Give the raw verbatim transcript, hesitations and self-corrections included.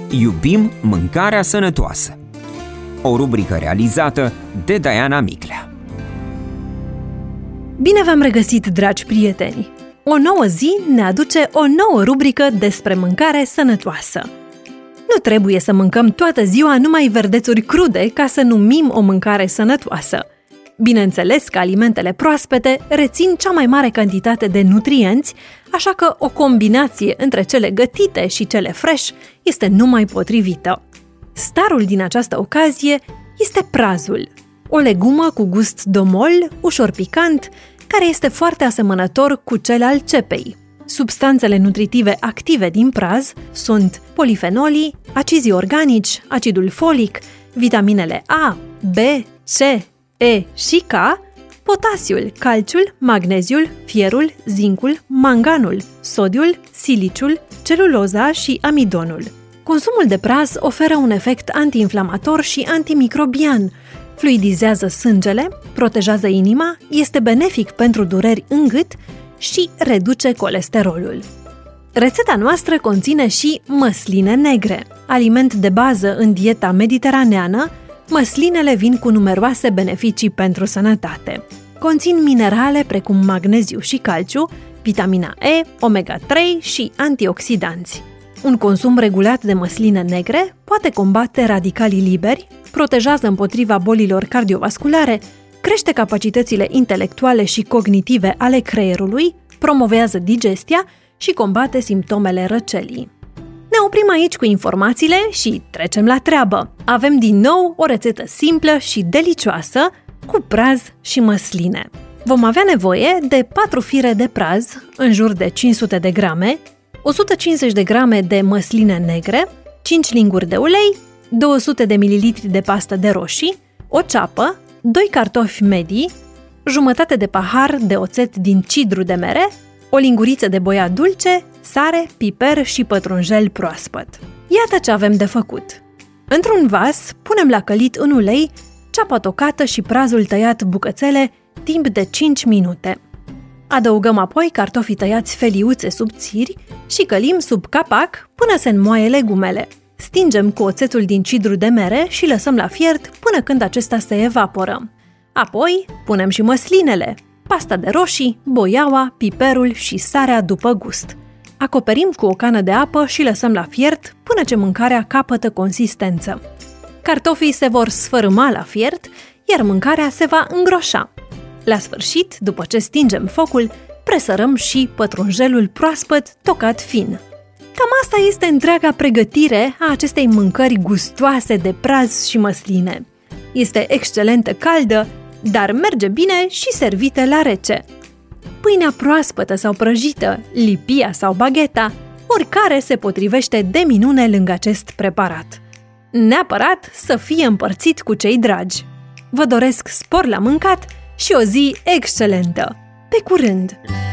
Iubim mâncarea sănătoasă. O rubrică realizată de Diana Miclea. Bine v-am regăsit, dragi prieteni! O nouă zi ne aduce o nouă rubrică despre mâncare sănătoasă. Nu trebuie să mâncăm toată ziua numai verdețuri crude ca să numim o mâncare sănătoasă. Bineînțeles că alimentele proaspete rețin cea mai mare cantitate de nutrienți, așa că o combinație între cele gătite și cele fresh este numai potrivită. Starul din această ocazie este prazul, o legumă cu gust domol, ușor picant, care este foarte asemănător cu cel al cepei. Substanțele nutritive active din praz sunt polifenolii, acizii organici, acidul folic, vitaminele A, B, C, E și K, potasiul, calciul, magneziul, fierul, zincul, manganul, sodiul, siliciul, celuloza și amidonul. Consumul de praz oferă un efect antiinflamator și antimicrobian, fluidizează sângele, protejează inima, este benefic pentru dureri în gât și reduce colesterolul. Rețeta noastră conține și măsline negre. Aliment de bază în dieta mediteraneană, măslinele vin cu numeroase beneficii pentru sănătate. Conțin minerale precum magneziu și calciu, vitamina E, omega trei și antioxidanți. Un consum regulat de măsline negre poate combate radicalii liberi, protejează împotriva bolilor cardiovasculare, crește capacitățile intelectuale și cognitive ale creierului, promovează digestia și combate simptomele răcelii. Ne oprim aici cu informațiile și trecem la treabă. Avem din nou o rețetă simplă și delicioasă cu praz și măsline. Vom avea nevoie de patru fire de praz, în jur de cinci sute de grame, o sută cincizeci de grame de măsline negre, cinci linguri de ulei, două sute de mililitri de pastă de roșii, o ceapă, doi cartofi medii, jumătate de pahar de oțet din cidru de mere, o linguriță de boia dulce, sare, piper și pătrunjel proaspăt. Iată ce avem de făcut. Într-un vas, punem la călit în ulei ceapa tocată și prazul tăiat bucățele timp de cinci minute. Adăugăm apoi cartofii tăiați feliuțe subțiri și călim sub capac până se înmoaie legumele. Stingem cu oțetul din cidru de mere și lăsăm la fiert până când acesta se evaporă. Apoi punem și măslinele, pasta de roșii, boiaua, piperul și sarea după gust. Acoperim cu o cană de apă și lăsăm la fiert până ce mâncarea capătă consistență. Cartofii se vor sfărâma la fiert, iar mâncarea se va îngroșa. La sfârșit, după ce stingem focul, presărăm și pătrunjelul proaspăt tocat fin. Cam asta este întreaga pregătire a acestei mâncări gustoase de praz și măsline. Este excelentă caldă, dar merge bine și servită la rece. Pâinea proaspătă sau prăjită, lipia sau bagheta, oricare se potrivește de minune lângă acest preparat. Neapărat să fie împărțit cu cei dragi. Vă doresc spor la mâncat și o zi excelentă! Pe curând!